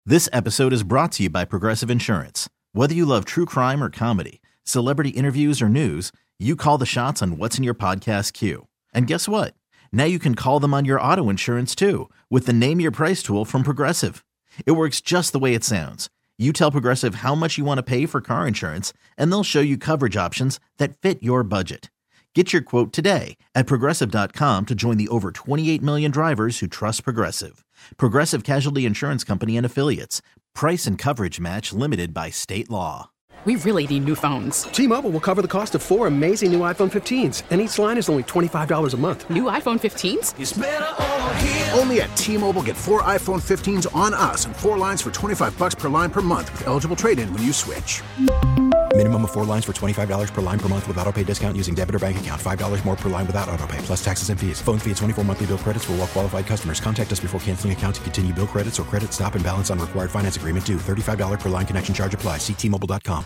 This episode is brought to you by Progressive Insurance. Whether you love true crime or comedy, celebrity interviews or news, you call the shots on what's in your podcast queue. And guess what? Now you can call them on your auto insurance too with the Name Your Price tool from Progressive. It works just the way it sounds. You tell Progressive how much you want to pay for car insurance, and they'll show you coverage options that fit your budget. Get your quote today at Progressive.com to join the over 28 million drivers who trust Progressive. Progressive Casualty Insurance Company and Affiliates. Price and coverage match limited by state law. We really need new phones. T-Mobile will cover the cost of 4 amazing new iPhone 15s, and each line is only $25 a month. New iPhone 15s? It's better over here. Only at T-Mobile, get 4 iPhone 15s on us and 4 lines for $25 per line per month with eligible trade-in when you switch. Minimum of 4 lines for $25 per line per month with autopay discount using debit or bank account. $5 more per line without autopay, plus taxes and fees. Phone fee at 24 monthly bill credits for well-qualified customers. Contact us before canceling account to continue bill credits or credit stop and balance on required finance agreement due. $35 per line connection charge applies. See T-Mobile.com.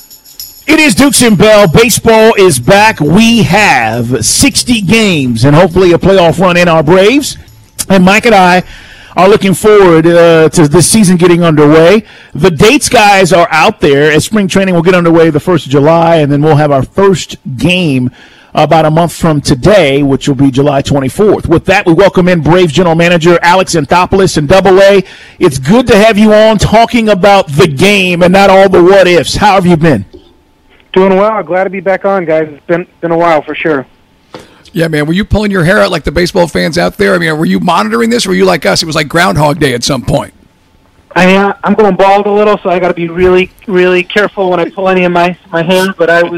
It is Dukes and Bell. Baseball is back. We have 60 games and hopefully a playoff run in our Braves. And Mike and I are looking forward to this season getting underway. The dates, guys, are out there as spring training will get underway the 1st of July, and then we'll have our first game about a month from today, which will be July 24th. With that, we welcome in Braves General Manager Alex Anthopoulos and AA. It's good to have you on talking about the game and not all the what-ifs. How have you been? Doing well. Glad to be back on, guys. It's been a while for sure. Yeah, man. Were you pulling your hair out like the baseball fans out there? I mean, were you monitoring this, or were you like us? It was like Groundhog Day at some point. I'm going bald a little, so I got to be really, really careful when I pull any of my hair. But I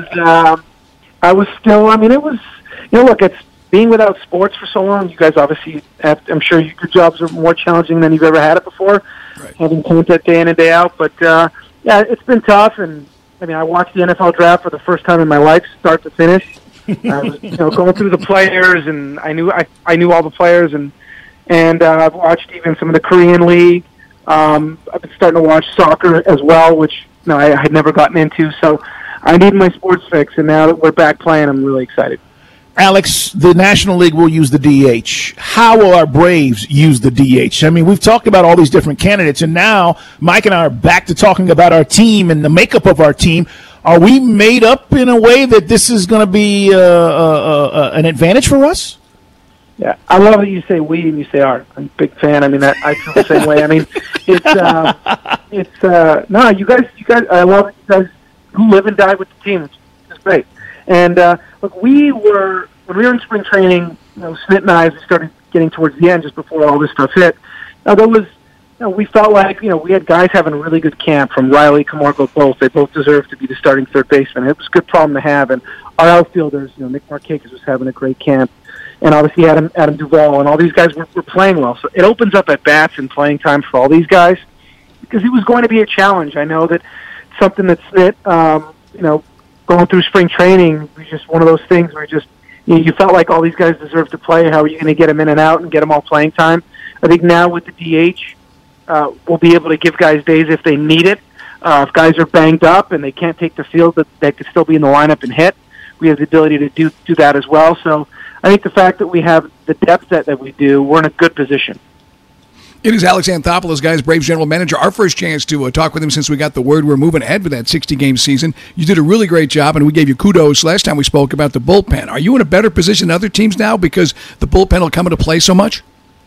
was still. I mean, it was. Look, it's being without sports for so long. You guys obviously I'm sure your jobs are more challenging than you've ever had it before, right. Having contact day in and day out. But yeah, it's been tough. And I mean, I watched the NFL draft for the first time in my life, start to finish. I was, going through the players, and I knew all the players, and I've watched even some of the Korean League. I've been starting to watch soccer as well, which I had never gotten into. So I need my sports fix, and now that we're back playing, I'm really excited. Alex, the National League will use the DH. How will our Braves use the DH? I mean, we've talked about all these different candidates, and now Mike and I are back to talking about our team and the makeup of our team. Are we made up in a way that this is going to be an advantage for us? Yeah, I love that you say we and you say our. I'm a big fan. I mean, I feel the same way. I mean, no, you guys. I love it. You guys who live and die with the team. It's great. And look, when we were in spring training, Smith and I, as we started getting towards the end, just before all this stuff hit. Now there was. We felt like, we had guys having a really good camp from Riley, Camargo, both. They both deserved to be the starting third baseman. It was a good problem to have. And our outfielders, Nick Markakis was having a great camp. And obviously Adam Duvall and all these guys were playing well. So it opens up at-bats and playing time for all these guys because it was going to be a challenge. I know that something that's, going through spring training was just one of those things where you felt like all these guys deserve to play. How are you going to get them in and out and get them all playing time? I think now with the DH, we'll be able to give guys days if they need it. If guys are banged up and they can't take the field, but they could still be in the lineup and hit. We have the ability to do that as well. So I think the fact that we have the depth that we do, we're in a good position. It is Alex Anthopoulos, guys, Braves General Manager. Our first chance to talk with him since we got the word we're moving ahead with that 60-game season. You did a really great job, and we gave you kudos last time we spoke about the bullpen. Are you in a better position than other teams now because the bullpen will come into play so much?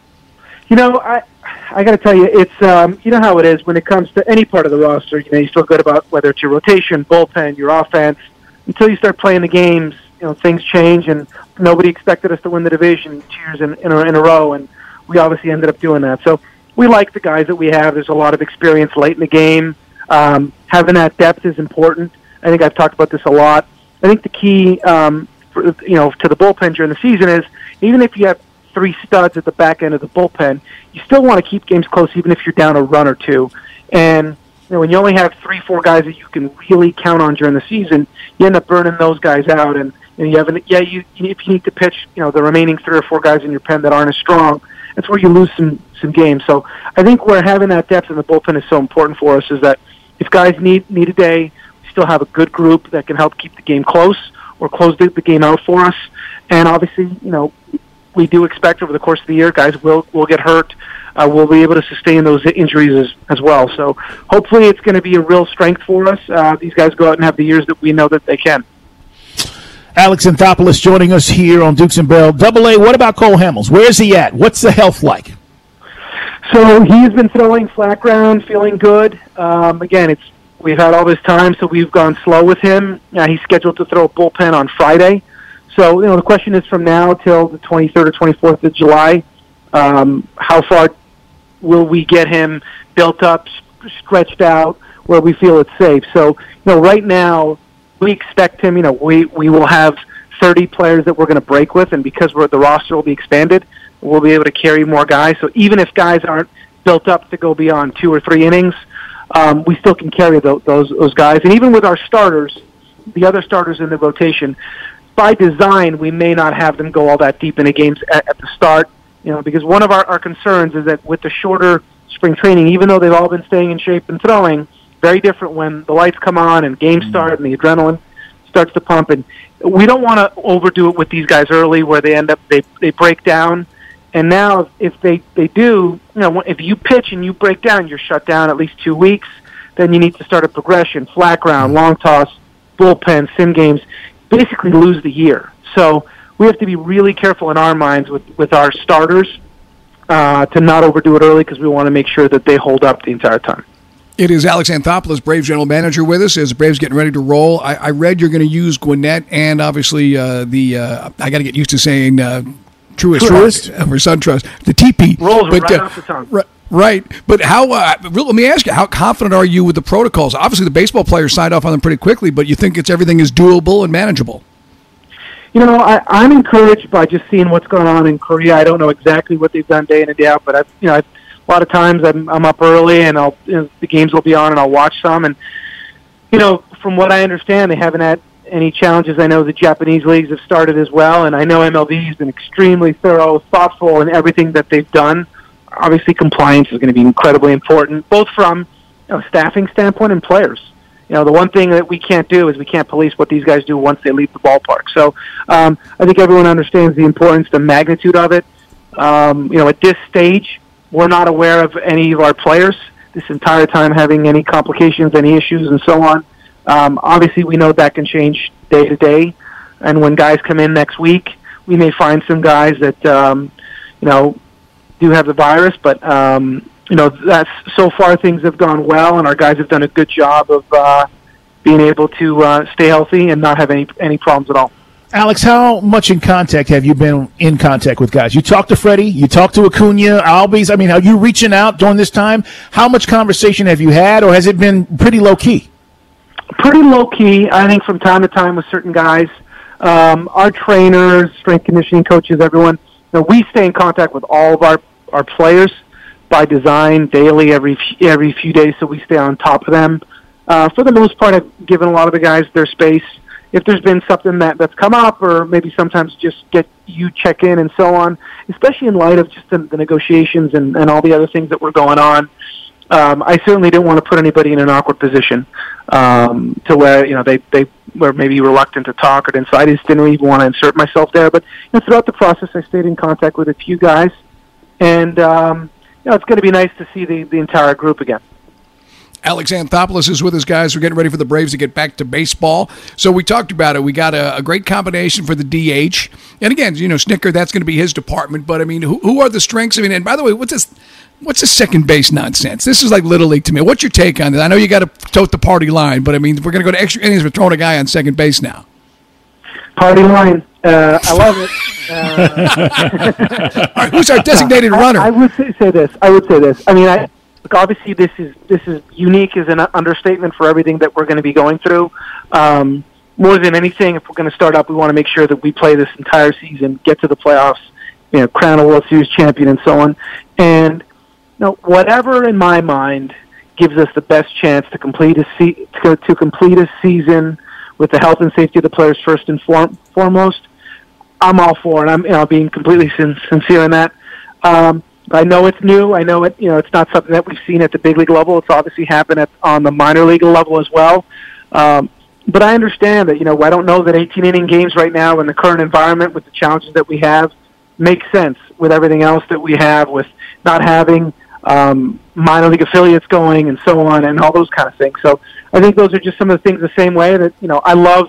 I got to tell you, it's you know how it is when it comes to any part of the roster. You feel good about whether it's your rotation, bullpen, your offense. Until you start playing the games, things change, and nobody expected us to win the division 2 years in a row, and we obviously ended up doing that. So we like the guys that we have. There's a lot of experience late in the game. Having that depth is important. I think I've talked about this a lot. I think the key, to the bullpen during the season is even if you have 3 studs at the back end of the bullpen, you still want to keep games close even if you're down a run or two. And when you only have 3-4 guys that you can really count on during the season, you end up burning those guys out. And if you need to pitch, the remaining 3 or 4 guys in your pen that aren't as strong, that's where you lose some games. So I think where having that depth in the bullpen is so important for us is that if guys need a day, we still have a good group that can help keep the game close or close the game out for us. And obviously, we do expect over the course of the year, guys will get hurt. will be able to sustain those injuries as well. So hopefully it's going to be a real strength for us. These guys go out and have the years that we know that they can. Alex Anthopoulos joining us here on Dukes and Bell. Double A, what about Cole Hamels? Where's he at? What's the health like? So he's been throwing flat ground, feeling good. Again, we've had all this time, so we've gone slow with him. He's scheduled to throw a bullpen on Friday. So, the question is from now till the 23rd or 24th of July, how far will we get him built up, stretched out, where we feel it's safe? So, right now, we expect him, we will have 30 players that we're going to break with, and because the roster will be expanded, we'll be able to carry more guys. So even if guys aren't built up to go beyond 2 or 3 innings, we still can carry those guys. And even with our starters, the other starters in the rotation, by design, we may not have them go all that deep into games at the start, because one of our concerns is that with the shorter spring training, even though they've all been staying in shape and throwing, very different when the lights come on and games start and the adrenaline starts to pump. And we don't want to overdo it with these guys early where they end up, they break down. And now if they do, if you pitch and you break down, you're shut down at least 2 weeks, then you need to start a progression, flat ground, long toss, bullpen, sim games, basically lose the year. So we have to be really careful in our minds with our starters to not overdo it early because we want to make sure that they hold up the entire time. It is Alex Anthopoulos, Braves general manager, with us as the Braves getting ready to roll. I read you're going to use Gwinnett and obviously I got to get used to saying Truist or SunTrust, the TP. Rolls right off the tongue. Right. But let me ask you, how confident are you with the protocols? Obviously the baseball players signed off on them pretty quickly, but you think everything is doable and manageable? I'm encouraged by just seeing what's going on in Korea. I don't know exactly what they've done day in and day out, but a lot of times I'm up early and the games will be on and I'll watch some. And, from what I understand, they haven't had any challenges. I know the Japanese leagues have started as well, and I know MLB has been extremely thorough, thoughtful in everything that they've done. Obviously, compliance is going to be incredibly important, both from a staffing standpoint and players. The one thing that we can't do is we can't police what these guys do once they leave the ballpark. So I think everyone understands the importance, the magnitude of it. At this stage, we're not aware of any of our players this entire time having any complications, any issues, and so on. Obviously, we know that can change day to day. And when guys come in next week, we may find some guys that, do have the virus. But, that's so far things have gone well, and our guys have done a good job of being able to stay healthy and not have any problems at all. Alex, how much in contact have you been in contact with guys? You talked to Freddie, you talked to Acuna, Albies. Are you reaching out during this time? How much conversation have you had, or has it been pretty low-key? Pretty low-key, I think, from time to time with certain guys. Our trainers, strength conditioning coaches, everyone, we stay in contact with all of our players by design, daily, every few days, so we stay on top of them. For the most part, I've given a lot of the guys their space. If there's been something that's come up, or maybe sometimes just check in and so on, especially in light of just the negotiations and all the other things that were going on, I certainly didn't want to put anybody in an awkward position to where they were maybe reluctant to talk or didn't. So I just didn't even want to insert myself there. But throughout the process, I stayed in contact with a few guys, and it's going to be nice to see the entire group again. Alex Anthopoulos is with us, guys. We're getting ready for the Braves to get back to baseball. So we talked about it. We got a great combination for the DH. And again, Snicker, that's going to be his department. But, who are the strengths? And by the way, what's this second base nonsense? This is like Little League to me. What's your take on this? I know you got to tote the party line, but, we're going to go to extra innings. We're throwing a guy on second base now. Party line. I love it. All right, who's our designated runner? I would say this. Look, obviously, this is unique is an understatement for everything that we're going to be going through. More than anything, if we're going to start up, we want to make sure that we play this entire season, get to the playoffs, crown a World Series champion, and so on. And whatever in my mind gives us the best chance to complete a season with the health and safety of the players first and foremost, I'm all for it. I'm being completely sincere in that. I know it's new. I know it's not something that we've seen at the big league level. It's obviously happened on the minor league level as well. But I understand that, I don't know that 18-inning games right now in the current environment with the challenges that we have makes sense with everything else that we have with not having minor league affiliates going and so on and all those kind of things. So I think those are just some of the things the same way that, I love,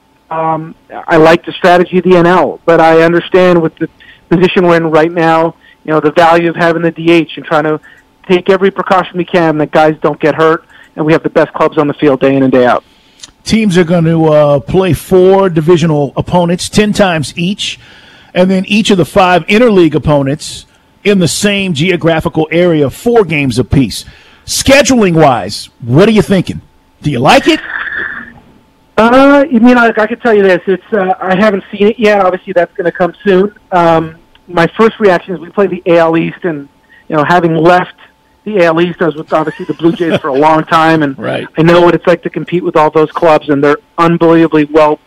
I like the strategy of the NL, but I understand with the position we're in right now, the value of having the DH and trying to take every precaution we can that guys don't get hurt, and we have the best clubs on the field day in and day out. Teams are going to play 4 divisional opponents 10 times each, and then each of the 5 interleague opponents in the same geographical area, 4 games apiece. Scheduling-wise, what are you thinking? Do you like it? I could tell you this. It's I haven't seen it yet. Obviously, that's going to come soon. My first reaction is we play the AL East, and having left the AL East, I was with obviously the Blue Jays for a long time, and right. I know what it's like to compete with all those clubs, and they're unbelievably well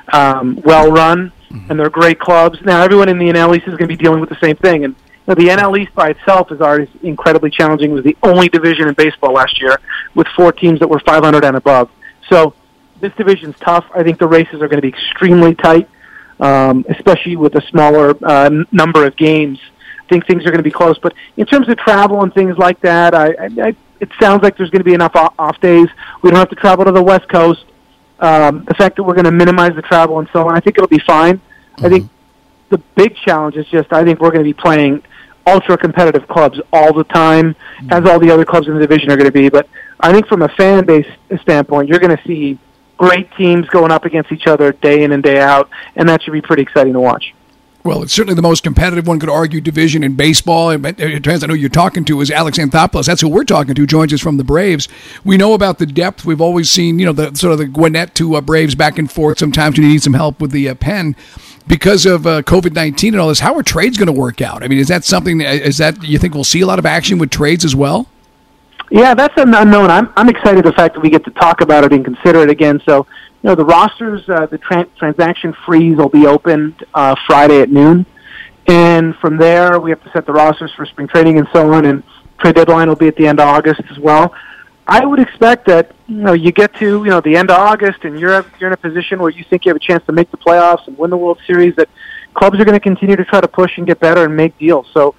run, and they're great clubs. Now, everyone in the NL East is going to be dealing with the same thing, and the NL East by itself is already incredibly challenging. It was the only division in baseball last year with 4 teams that were 500 and above. So this division's tough. I think the races are going to be extremely tight, especially with a smaller number of games. I think things are going to be close. But in terms of travel and things like that, it sounds like there's going to be enough off days. We don't have to travel to the West Coast. The fact that we're going to minimize the travel and so on, I think it'll be fine. I think the big challenge is just I think we're going to be playing ultra-competitive clubs all the time, as all the other clubs in the division are going to be. But I think from a fan base standpoint, you're going to see great teams going up against each other day in and day out, and that should be pretty exciting to watch. Well, it's certainly the most competitive, one could argue, division in baseball. It turns out who you're talking to is Alex Anthopoulos. That's who we're talking to, joins us from the Braves. We know about the depth. We've always seen, the sort of the Gwinnett to Braves back and forth. Sometimes you need some help with the pen. Because of COVID-19 and all this, how are trades going to work out? I mean, is that something that you think we'll see a lot of action with trades as well? Yeah, that's an unknown. I'm excited the fact that we get to talk about it and consider it again. So, the rosters, the transaction freeze will be opened Friday at noon. And from there, we have to set the rosters for spring training and so on. And trade deadline will be at the end of August as well. I would expect that, you get to, the end of August and you're in a position where you think you have a chance to make the playoffs and win the World Series, that clubs are going to continue to try to push and get better and make deals. So,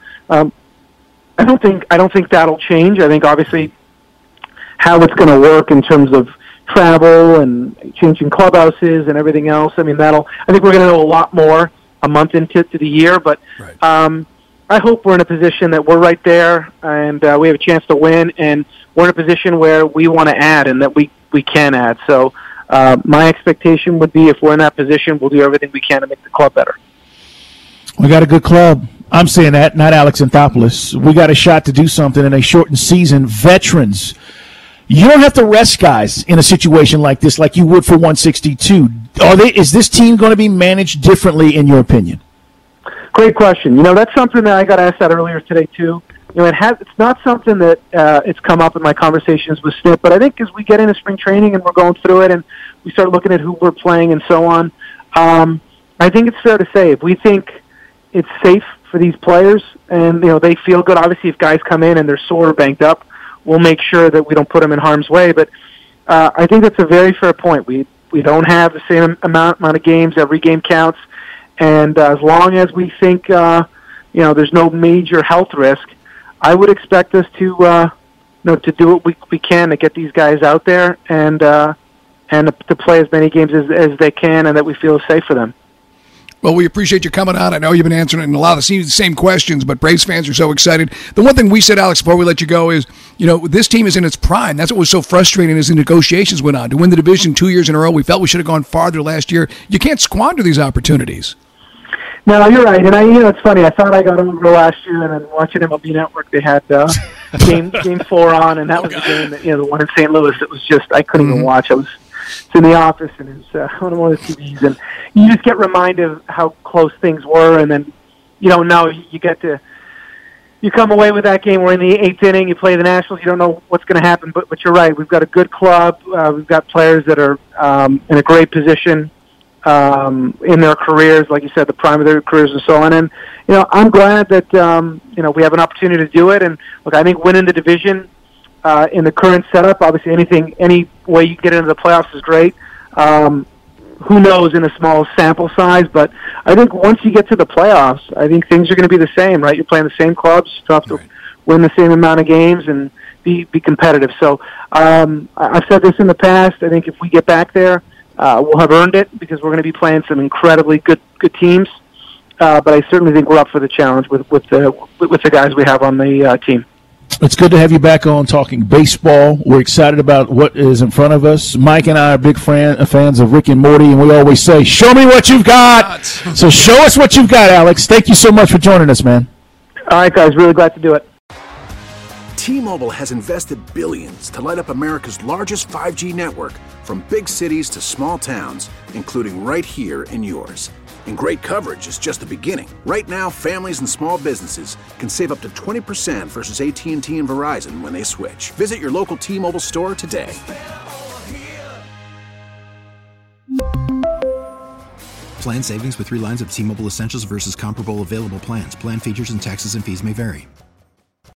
I don't think that'll change. I think obviously how it's going to work in terms of travel and changing clubhouses and everything else. I mean, I think we're going to know a lot more a month into the year, but right. I hope we're in a position that we're right there and we have a chance to win, and we're in a position where we want to add and that we can add. So my expectation would be if we're in that position, we'll do everything we can to make the club better. We got a good club. I'm saying that, not Alex Anthopoulos. We got a shot to do something in a shortened season. Veterans. You don't have to rest guys in a situation like this like you would for 162. Is this team going to be managed differently in your opinion? Great question. That's something that I got asked that earlier today too. It's not something that it's come up in my conversations with Snip, but I think as we get into spring training and we're going through it and we start looking at who we're playing and so on, I think it's fair to say if we think it's safe for these players and they feel good. Obviously, if guys come in and they're sore or banged up, we'll make sure that we don't put them in harm's way. But I think that's a very fair point. We don't have the same amount of games. Every game counts, and as long as we think there's no major health risk, I would expect us to do what we can to get these guys out there and to play as many games as they can, and that we feel is safe for them. Well, we appreciate you coming on. I know you've been answering a lot of the same questions, but Braves fans are so excited. The one thing we said, Alex, before we let you go is, this team is in its prime. That's what was so frustrating as the negotiations went on. To win the division 2 years in a row, we felt we should have gone farther last year. You can't squander these opportunities. No, you're right. And it's funny. I thought I got over last year, and then watching MLB Network, they had game 4 on, and that was the game that the one in St. Louis. It was just I couldn't even watch. It's in the office, and it's on one of the TVs, and you just get reminded of how close things were, and then you don't know. You come away with that game. We're in the 8th inning. You play the Nationals. You don't know what's going to happen, but you're right. We've got a good club. We've got players that are in a great position in their careers, like you said, the prime of their careers and so on. And I'm glad that we have an opportunity to do it. And look, I think winning the division. In the current setup, obviously any way you get into the playoffs is great. Who knows in a small sample size, but I think once you get to the playoffs, I think things are going to be the same, right? You're playing the same clubs. You have to win the same amount of games and be competitive. So I've said this in the past. I think if we get back there, we'll have earned it because we're going to be playing some incredibly good teams. But I certainly think we're up for the challenge with the guys we have on the team. It's good to have you back on talking baseball. We're excited about what is in front of us. Mike and I are big fans of Rick and Morty, and we always say, show me what you've got. So show us what you've got, Alex. Thank you so much for joining us, man. All right, guys. Really glad to do it. T-Mobile has invested billions to light up America's largest 5G network, from big cities to small towns, including right here in yours. And great coverage is just the beginning. Right now, families and small businesses can save up to 20% versus AT&T and Verizon when they switch. Visit your local T-Mobile store today. Plan savings with 3 lines of T-Mobile Essentials versus comparable available plans. Plan features and taxes and fees may vary.